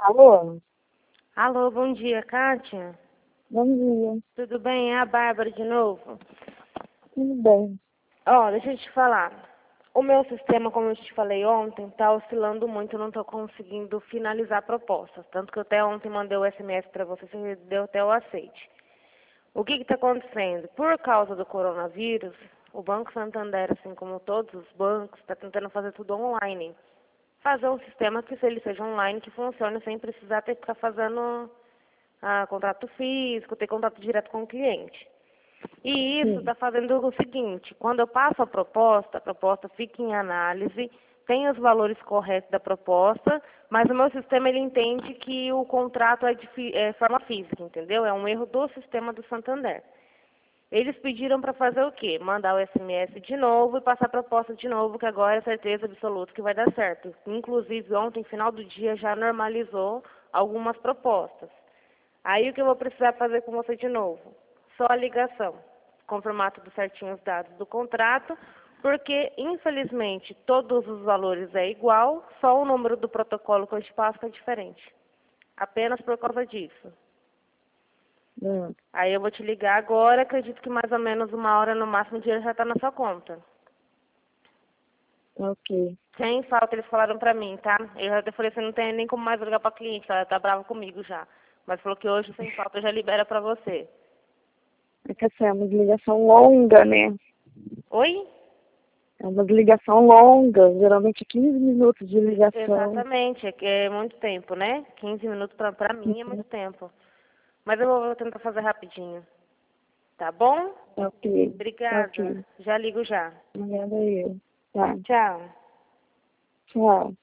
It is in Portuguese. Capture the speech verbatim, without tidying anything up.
Alô? Alô, bom dia, Kátia. Bom dia. Tudo bem? É a Bárbara de novo. Tudo bem? Ó, deixa eu te falar. O meu sistema, como eu te falei ontem, tá oscilando muito, eu não tô conseguindo finalizar propostas. Tanto que eu até ontem mandei o S M S para você, você deu até o aceite. O que que tá acontecendo? Por causa do coronavírus, o Banco Santander, assim como todos os bancos, está tentando fazer tudo online. Fazer um sistema que, se ele seja online, que funcione sem precisar ter que ficar fazendo ah, contrato físico, ter contato direto com o cliente. E isso Sim. está fazendo o seguinte, quando eu passo a proposta, a proposta fica em análise, tem os valores corretos da proposta, mas o meu sistema ele entende que o contrato é de fi- é forma física, entendeu? É um erro do sistema do Santander. Eles pediram para fazer o quê? Mandar o S M S de novo e passar a proposta de novo, que agora é certeza absoluta que vai dar certo. Inclusive, ontem, final do dia, já normalizou algumas propostas. Aí o que eu vou precisar fazer com você de novo? Só a ligação. Confirmar tudo certinho os dados do contrato, porque, infelizmente, todos os valores é igual, só o número do protocolo que eu te passo que é diferente. Apenas por causa disso. Hum, Aí eu vou te ligar agora, acredito que mais ou menos uma hora no máximo o dinheiro já está na sua conta. ok. Sem falta, eles falaram pra mim, tá? Eu até falei assim, não tem nem como mais ligar pra cliente, ela tá brava comigo já. Mas falou que hoje, sem falta, já libera pra você. É que assim, é uma ligação longa, né? Oi? É uma ligação longa, geralmente quinze minutos de ligação. Exatamente, é que é muito tempo, né? quinze minutos pra, pra mim é muito tempo. Mas eu vou tentar fazer rapidinho. Tá bom? Ok, Obrigada. ok. Já ligo já. Obrigada eu. Tá, Tchau. tchau.